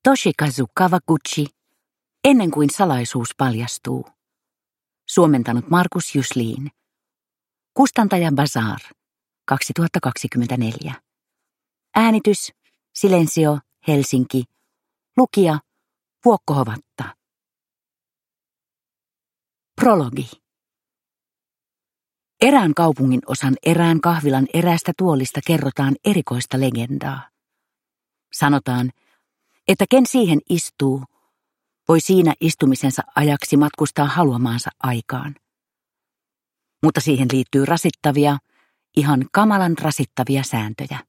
Toshikazu Kawaguchi, Ennen kuin salaisuus paljastuu. Suomentanut Markus Juslin. Kustantaja Bazar, 2024. Äänitys, Silensio, Helsinki. Lukija, Vuokko Hovatta. Prologi. Erään kaupungin osan erään kahvilan eräästä tuolista kerrotaan erikoista legendaa. Sanotaan, että ken siihen istuu, voi siinä istumisensa ajaksi matkustaa haluamaansa aikaan. Mutta siihen liittyy rasittavia, ihan kamalan rasittavia sääntöjä.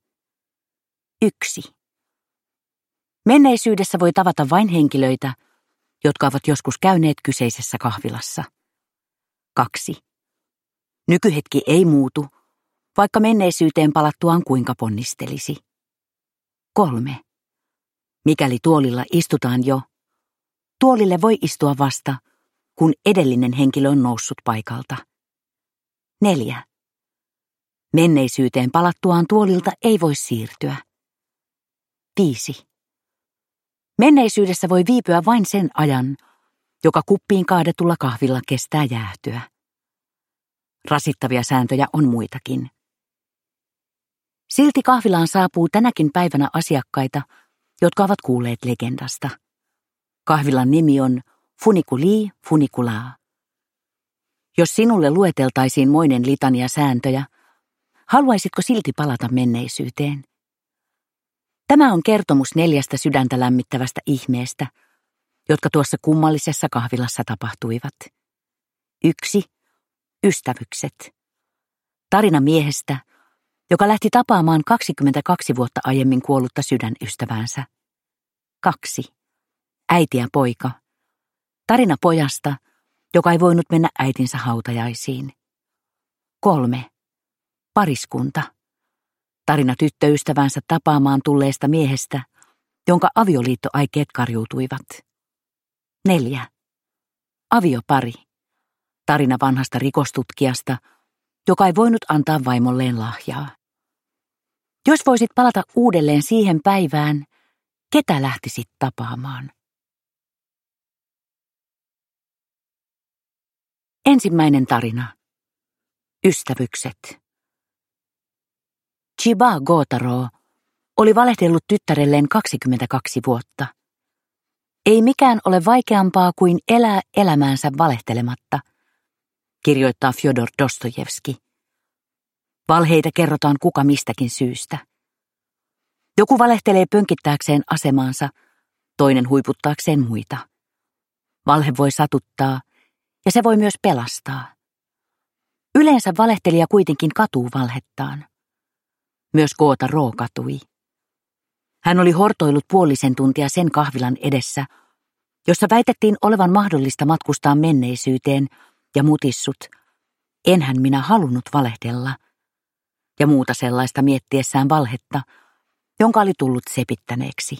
1. Menneisyydessä voi tavata vain henkilöitä, jotka ovat joskus käyneet kyseisessä kahvilassa. 2. Nykyhetki ei muutu, vaikka menneisyyteen palattuaan kuinka ponnistelisi. 3. Mikäli tuolilla istutaan jo, tuolille voi istua vasta, kun edellinen henkilö on noussut paikalta. 4. Menneisyyteen palattuaan tuolilta ei voi siirtyä. 5. Menneisyydessä voi viipyä vain sen ajan, joka kuppiin kaadetulla kahvilla kestää jäähtyä. Rasittavia sääntöjä on muitakin. Silti kahvilaan saapuu tänäkin päivänä asiakkaita, jotka ovat kuulleet legendasta. Kahvilan nimi on Funikuli Funikulaa. Jos sinulle lueteltaisiin moinen litania sääntöjä, haluaisitko silti palata menneisyyteen? Tämä on kertomus 4 sydäntä lämmittävästä ihmeestä, jotka tuossa kummallisessa kahvilassa tapahtuivat. 1. Ystävykset. Tarina miehestä, joka lähti tapaamaan 22 vuotta aiemmin kuollutta sydänystäväänsä. 2. Äiti ja poika. Tarina pojasta, joka ei voinut mennä äitinsä hautajaisiin. 3. Pariskunta. Tarina tyttöystävänsä tapaamaan tulleesta miehestä, jonka avioliittoaikeet karjuutuivat. 4. Aviopari. Tarina vanhasta rikostutkijasta, joka ei voinut antaa vaimolleen lahjaa. Jos voisit palata uudelleen siihen päivään, ketä lähtisit tapaamaan? Ensimmäinen tarina. Ystävykset. Chiba Gotaro oli valehdellut tyttärelleen 22 vuotta. Ei mikään ole vaikeampaa kuin elää elämäänsä valehtelematta, kirjoittaa Fjodor Dostojevski. Valheita kerrotaan kuka mistäkin syystä. Joku valehtelee pönkittääkseen asemaansa, toinen huiputtaakseen muita. Valhe voi satuttaa, ja se voi myös pelastaa. Yleensä valehtelija kuitenkin katuu valhettaan. Myös Gotaro katui. Hän oli hortoillut puolisen tuntia sen kahvilan edessä, jossa väitettiin olevan mahdollista matkustaa menneisyyteen, ja mutissut, enhän minä halunnut valehdella, ja muuta sellaista miettiessään valhetta, jonka oli tullut sepittäneeksi.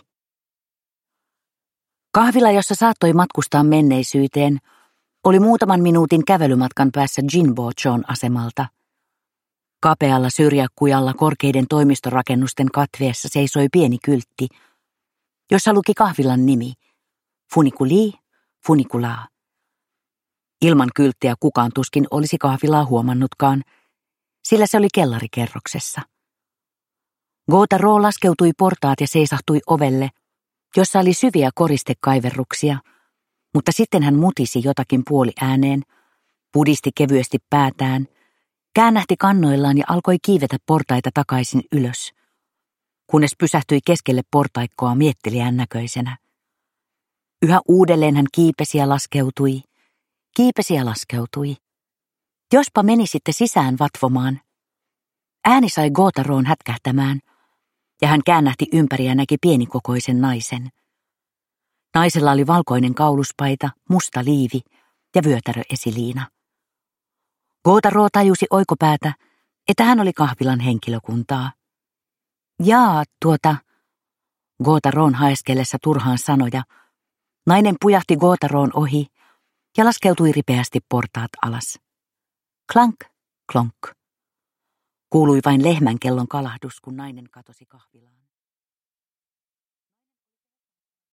Kahvila, jossa saattoi matkustaa menneisyyteen, oli muutaman minuutin kävelymatkan päässä Jinbochon asemalta. Kapealla syrjäkujalla korkeiden toimistorakennusten katveessa seisoi pieni kyltti, jossa luki kahvilan nimi, Funikuli Funikulaa. Ilman kylttiä kukaan tuskin olisi kahvilaa huomannutkaan, sillä se oli kellarikerroksessa. Gotaro laskeutui portaat ja seisahtui ovelle, jossa oli syviä koristekaiverruksia, mutta sitten hän mutisi jotakin puoliääneen, pudisti kevyesti päätään, käännähti kannoillaan ja alkoi kiivetä portaita takaisin ylös, kunnes pysähtyi keskelle portaikkoa miettelijän näköisenä. Yhä uudelleen hän kiipesi ja laskeutui. Kiipesi ja laskeutui. Jospa menisitte sisään vatvomaan. Ääni sai Gotaroon hätkähtämään, ja hän käännähti ympäri ja näki pienikokoisen naisen. Naisella oli valkoinen kauluspaita, musta liivi ja vyötäröesiliina. Gotaro tajusi oikopäätä, että hän oli kahvilan henkilökuntaa. Jaa, Gotaroon haeskellessa turhaan sanoja. Nainen pujahti Gotaroon ohi ja laskeutui ripeästi portaat alas. Klank, klonk. Kuului vain lehmän kellon kalahdus, kun nainen katosi kahvilaan.